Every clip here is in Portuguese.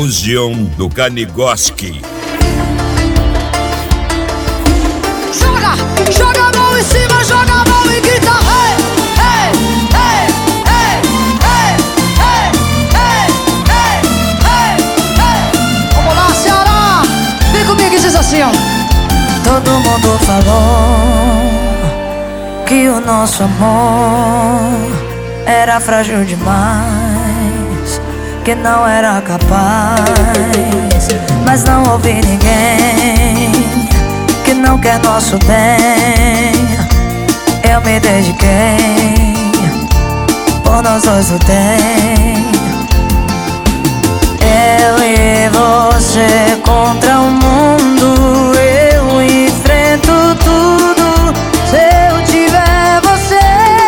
Fusion do Kanigoski. Joga, joga a mão em cima, joga a mão e grita hey, hey, hey, hey, hey, hey, hey, hey, hey, hey. Vamos lá, Ceará, vem comigo e diz assim, ó. Todo mundo falou que o nosso amor era frágil demais, que não era capaz, mas não ouvi ninguém que não quer nosso bem. Eu me dediquei, por nós dois lutei. Eu e você contra o mundo, eu enfrento tudo se eu tiver você.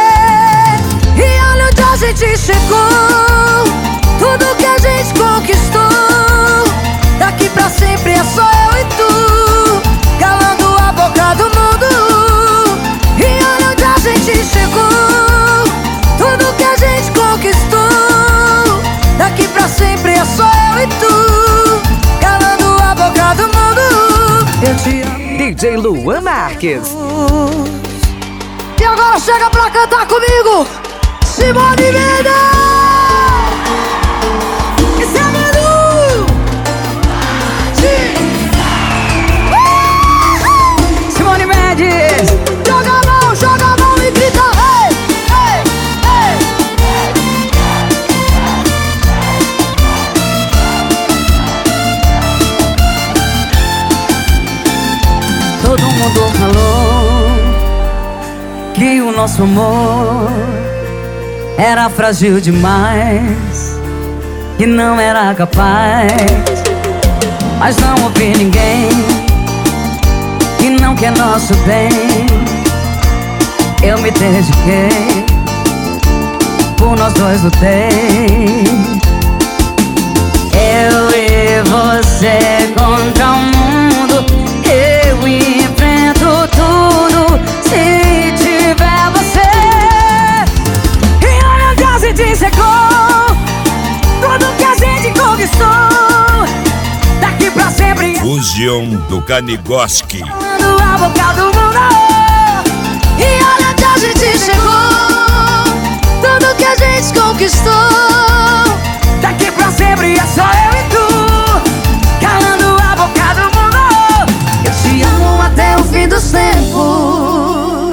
E olha onde a gente chegou, tudo que a gente conquistou. Daqui pra sempre é só eu e tu, calando a boca do mundo. E olha onde a gente chegou, tudo que a gente conquistou. Daqui pra sempre é só eu e tu, calando a boca do mundo. Eu te amo. DJ Luan Marques. E agora chega pra cantar comigo, Simone Mendes. Esse é Manu. Simone Mendes. Joga a mão e grita hey, hey, hey. Todo mundo falou que o nosso amor era frágil demais, que não era capaz, mas não ouvi ninguém que não quer nosso bem. Eu me dediquei, por nós dois lutei. Eu e você contra o mundo, eu enfrento tudo se tiver você. E olha onde a gente chegou, tudo que a gente conquistou. Daqui pra sempre Fusion do Kanigoski. calando a boca do mundo. E olha onde a gente chegou, tudo que a gente conquistou. Daqui pra sempre é só eu e tu, calando a boca do mundo. Eu te amo até o fim dos tempos.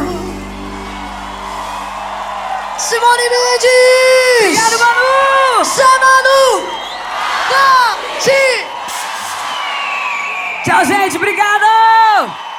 Simone Mendes. Obrigado, Manu. Zé Manu. Tchau, gente. Obrigado.